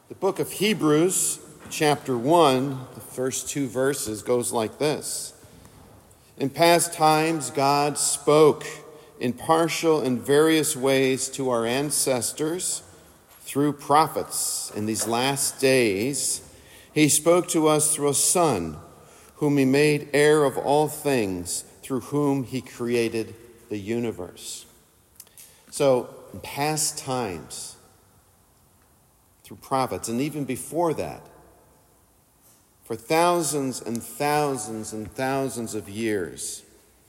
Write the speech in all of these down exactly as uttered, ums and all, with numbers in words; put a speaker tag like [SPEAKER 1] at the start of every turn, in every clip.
[SPEAKER 1] The book of Hebrews, chapter one, the first two verses goes like this. In past times, God spoke in partial and various ways to our ancestors through prophets. In these last days, he spoke to us through a Son, whom he made heir of all things, through whom he created the universe. So, in past times, through prophets, and even before that, for thousands and thousands and thousands of years,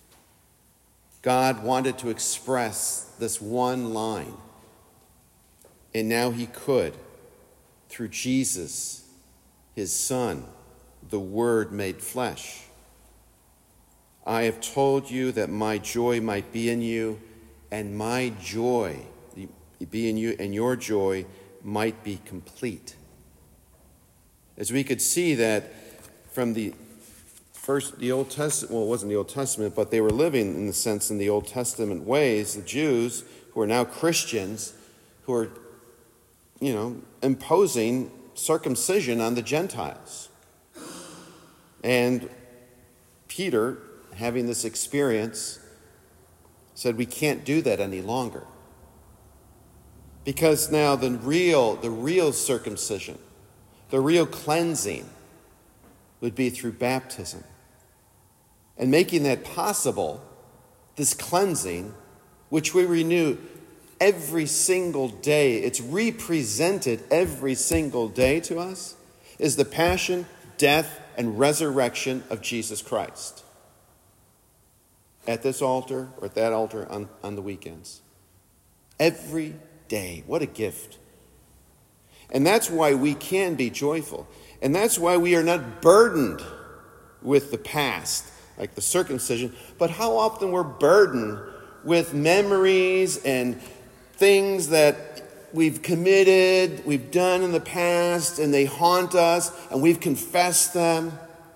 [SPEAKER 1] God wanted to express this one line. And now he could, through Jesus, his Son, the Word made flesh. I have told you that my joy might be in you, and my joy be in you, and your joy might be complete. As we could see that from the first, the Old Testament, well, it wasn't the Old Testament, but they were living in the sense in the Old Testament ways, the Jews who are now Christians, who are, you know, imposing circumcision on the Gentiles. And Peter, having this experience, said we can't do that any longer. Because now the real, the real circumcision, the real cleansing would be through baptism. And making that possible, this cleansing, which we renew every single day, it's represented every single day to us, is the passion, death, and resurrection of Jesus Christ. At this altar or at that altar on, on the weekends. Every day. What a gift. And that's why we can be joyful. And that's why we are not burdened with the past, like the circumcision, but how often we're burdened with memories and things that we've committed, we've done in the past, and they haunt us, and we've confessed them.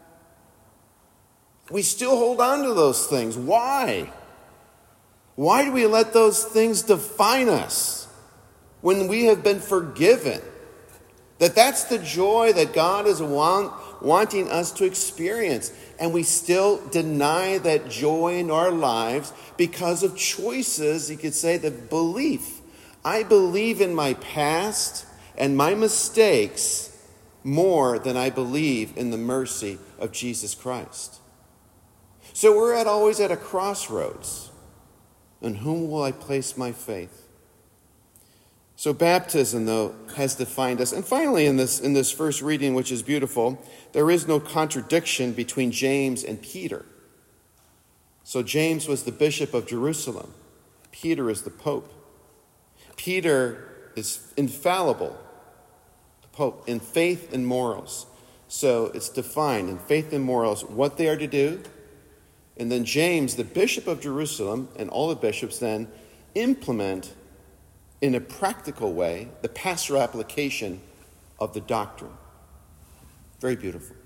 [SPEAKER 1] We still hold on to those things. Why? Why do we let those things define us when we have been forgiven? That that's the joy that God is want, wanting us to experience. And we still deny that joy in our lives because of choices, you could say, the belief. I believe in my past and my mistakes more than I believe in the mercy of Jesus Christ. So we're at always at a crossroads. In whom will I place my faith? So baptism, though, has defined us. And finally, in this, in this first reading, which is beautiful, there is no contradiction between James and Peter. So James was the bishop of Jerusalem. Peter is the pope. Peter is infallible, the pope, in faith and morals. So it's defined in faith and morals what they are to do. And then James, the bishop of Jerusalem, and all the bishops then implement in a practical way the pastoral application of the doctrine. Very beautiful.